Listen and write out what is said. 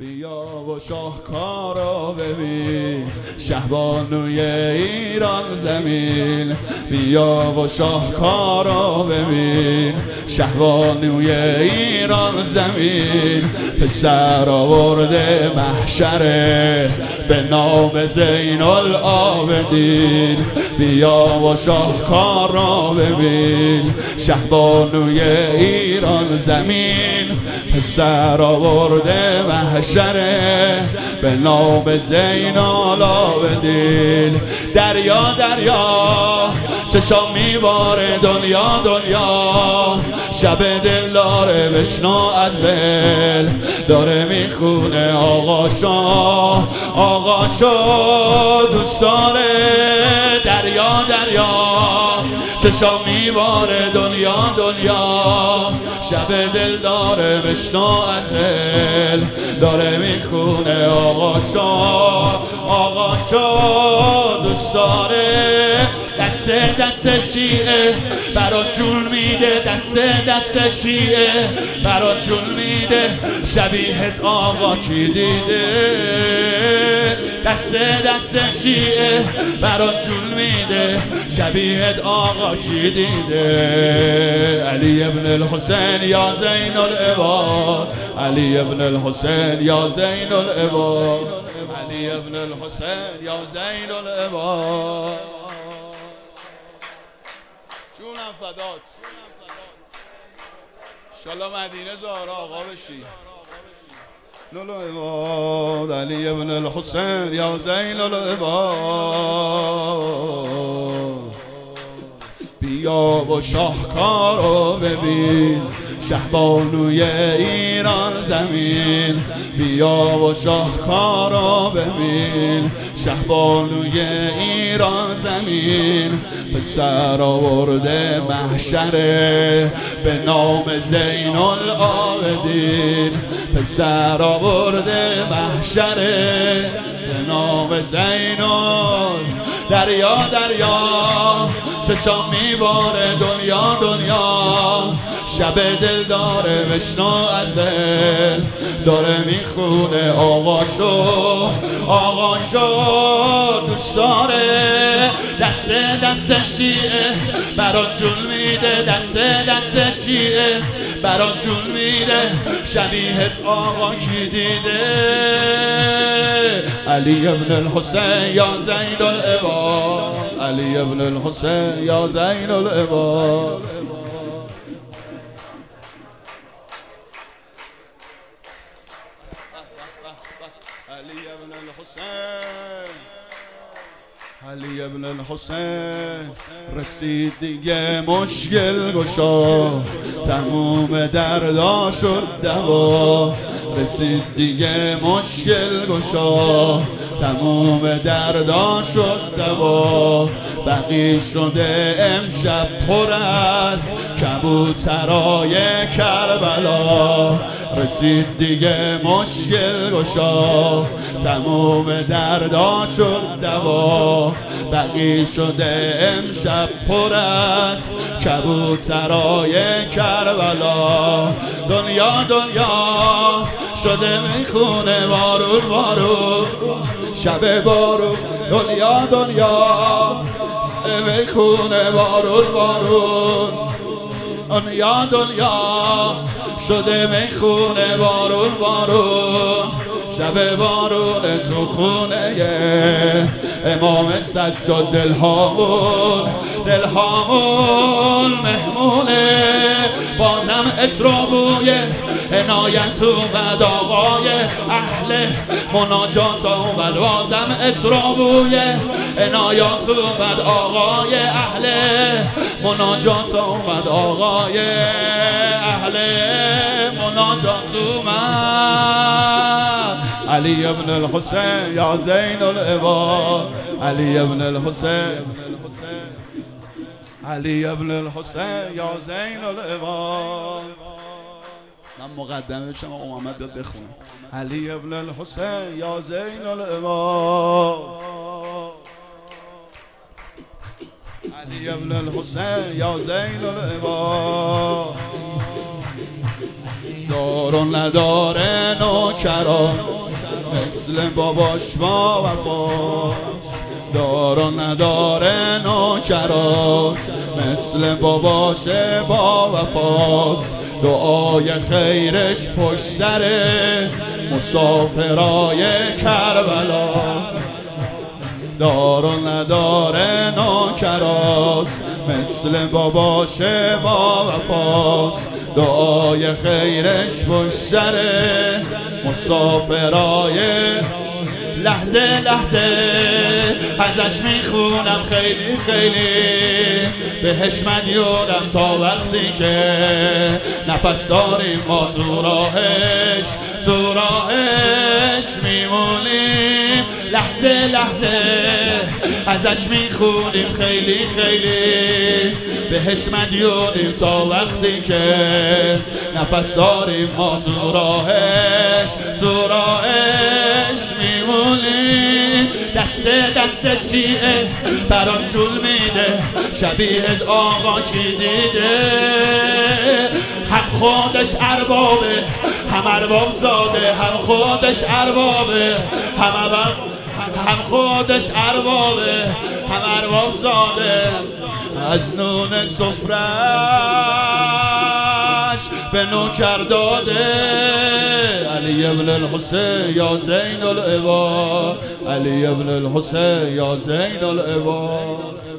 بیا و شاهکارا ببین، شهبانوی ایران زمین. بیا و شاهکارا ببین، شهبانوی ایران زمین. پسر آورده محشره به نام زین العابدین. بیا و شاهکارا ببین، شهبانوی ایران زمین. پسر آورده محشره به نام زین العابدین. دریا دریا چشام میباره، دنیا دنیا شب دل داره، بشنو از دل داره میخونه. آقا شاه آقا شاه دوست داره. دریا دریا چشام میباره، دنیا دنیا شب دل داره، بشنو از دل داره میخونه. آقا شاه دوست داره. دست شیعه برات جون میده، دست شیعه برات جون میده. شبیهت آقا کی دیده؟ دست شیعه برات جون میده، شبیهت آقا کی دیده؟ علی ابن الحسین یا زین العباد، علی ابن الحسین یا زین العباد، علی ابن الحسین یا زین العباد. جونم فدات، انشالله مدینه زهرا آقا بشی. العباد علی ابن الحسین یا زین العباد. بیا و شاهکارو ببین، شهبانوی ایران زمین. بیا و شاهکارو ببین، شهبانوی ایران زمین. پسر آورده محشره به نام زین العابدین. پسر آورده محشره به نام زین العابدین. دریا دریا چشام میباره، دنیا دنیا شب دل داره، بشنو از دل داره میخونه. آقا شاه دوست داره. دست شیعه برات جون میده، دست شیعه برات جون میده. شبیهت آقا کی دیده؟ علی ابن الحسین یا زین العباد، علی ابن الحسین یا زین العباد. علی ابن الحسین، علی ابن الحسین رسید دیگه مشکل گشا، تموم دردا شد دوا. رسید دیگه مشکل گشا، تموم دردا شد دوا. بقی شده امشب پر از کبوترای کربلا. رسید دیگه مشکل گشا، تموم دردا شد دوا. بقی شده امشب پر از کبوترای کربلا. دنیا دنیا شده میخونه، بارون بارون شب بارون. دنیا دنیا میخونه، بارون بارون. دنیا دنیا شده میخونه، بارون بارون شب بارون. تو خونه امام سجاد دلهامون مهمونه. بازم اطرابوی عنایت اومد، آقای اهل مناجات اومد. بازم اطرابوی عنایت اومد، آقای اهل مناجات اومد. آقای اهل مناجات اومد. علی ابن الحسین یا زین العباد، علی ابن الحسین، علی ابن الحسین یا زین العباد. من مقدمه بشم آقا محمد بیاد بخونه. علی ابن الحسین یا زین العباد، علی ابن الحسین یا زین العباد. و نداره نوکران مثل باباش با وفاست، دار و نداره نوکراست مثل باباش با وفاست. دعای خیرش پشت سر مسافرای کربلا، دار و نداره نوکراست مثل باباش با وفاست. دعای خیرش پشت سر مسافرای، لحظه لحظه ازش میخونم خیلی خیلی، بهش مدیونم تا وقتی که نفس داریم ما تو راهش میمونیم. لحظه لحظه ازش میخونیم خیلی خیلی، بهش مدیونیم تا وقتی که نفس داریم ما تو راهش میمونیم. دست شیعه برام جول میده، شبیه آقا کی دیده؟ هم خودش اربابه هم ارباب زاده، هم خودش اربابه هم خودش اربابه هم ارباب زاده. از نون سفرش به نوکر داده، علی ابن الحسین یا زین العباد، علی ابن الحسین یا زین العباد.